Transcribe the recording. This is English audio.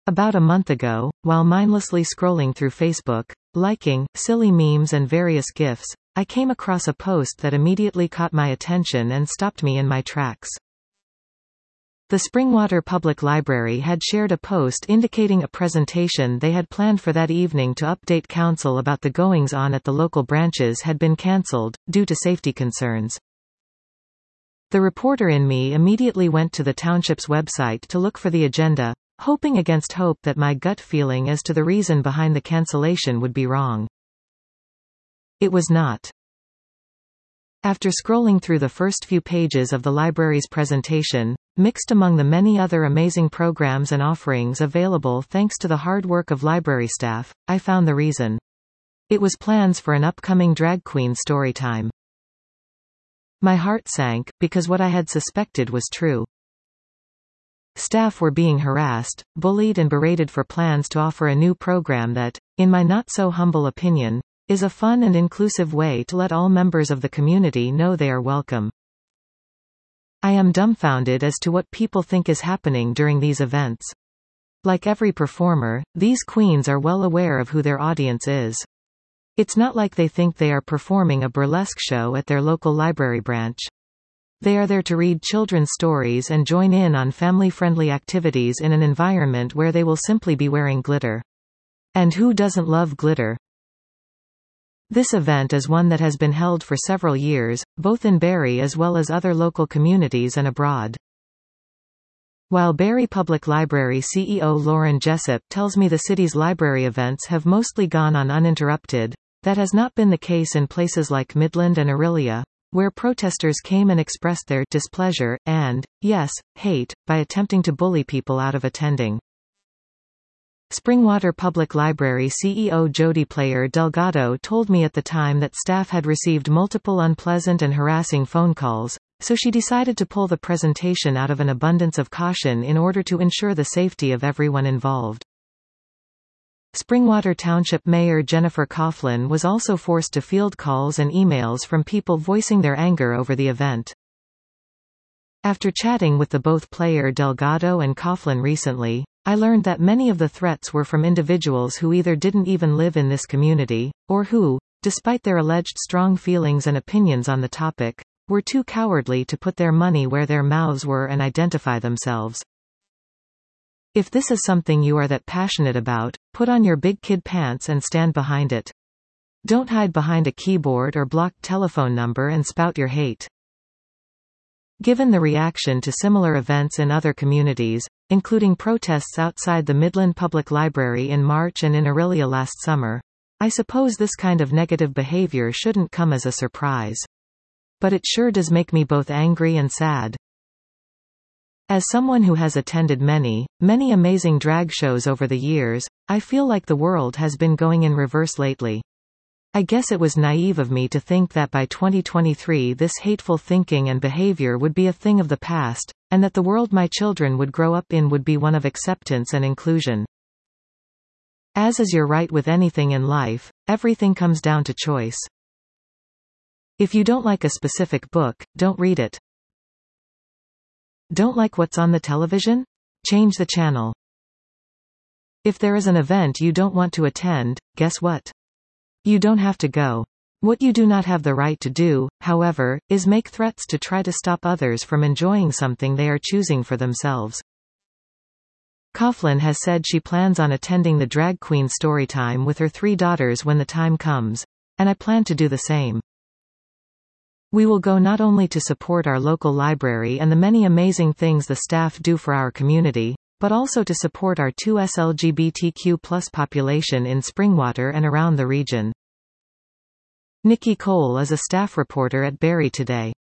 About a month ago, while mindlessly scrolling through Facebook, liking silly memes and various GIFs, I came across a post that immediately caught my attention and stopped me in my tracks. The Springwater Public Library had shared a post indicating a presentation they had planned for that evening to update council about the goings-on at the local branches had been cancelled, due to safety concerns. The reporter in me immediately went to the township's website to look for the agenda, hoping against hope that my gut feeling as to the reason behind the cancellation would be wrong. It was not. After scrolling through the first few pages of the library's presentation, mixed among the many other amazing programs and offerings available thanks to the hard work of library staff, I found the reason. It was plans for an upcoming drag queen storytime. My heart sank, because what I had suspected was true. Staff were being harassed, bullied and berated for plans to offer a new program that, in my not-so-humble opinion, is a fun and inclusive way to let all members of the community know they are welcome. I am dumbfounded as to what people think is happening during these events. Like every performer, these queens are well aware of who their audience is. It's not like they think they are performing a burlesque show at their local library branch. They are there to read children's stories and join in on family-friendly activities in an environment where they will simply be wearing glitter. And who doesn't love glitter? This event is one that has been held for several years, both in Barrie as well as other local communities and abroad. While Barrie Public Library CEO Lauren Jessup tells me the city's library events have mostly gone on uninterrupted, that has not been the case in places like Midland and Orillia, where protesters came and expressed their displeasure, and, yes, hate, by attempting to bully people out of attending. Springwater Public Library CEO Jody Player Delgado told me at the time that staff had received multiple unpleasant and harassing phone calls, so she decided to pull the presentation out of an abundance of caution in order to ensure the safety of everyone involved. Springwater Township Mayor Jennifer Coughlin was also forced to field calls and emails from people voicing their anger over the event. After chatting with both Player Delgado and Coughlin recently, I learned that many of the threats were from individuals who either didn't even live in this community, or who, despite their alleged strong feelings and opinions on the topic, were too cowardly to put their money where their mouths were and identify themselves. If this is something you are that passionate about, put on your big kid pants and stand behind it. Don't hide behind a keyboard or blocked telephone number and spout your hate. Given the reaction to similar events in other communities, including protests outside the Midland Public Library in March and in Orillia last summer, I suppose this kind of negative behavior shouldn't come as a surprise. But it sure does make me both angry and sad. As someone who has attended many amazing drag shows over the years, I feel like the world has been going in reverse lately. I guess it was naive of me to think that by 2023 this hateful thinking and behavior would be a thing of the past, and that the world my children would grow up in would be one of acceptance and inclusion. As is your right with anything in life, everything comes down to choice. If you don't like a specific book, don't read it. Don't like what's on the television? Change the channel. If there is an event you don't want to attend, guess what? You don't have to go. What you do not have the right to do, however, is make threats to try to stop others from enjoying something they are choosing for themselves. Coughlin has said she plans on attending the drag queen storytime with her 3 daughters when the time comes, and I plan to do the same. We will go not only to support our local library and the many amazing things the staff do for our community, but also to support our 2S LGBTQ+ population in Springwater and around the region. Nikki Cole is a staff reporter at Barrie Today.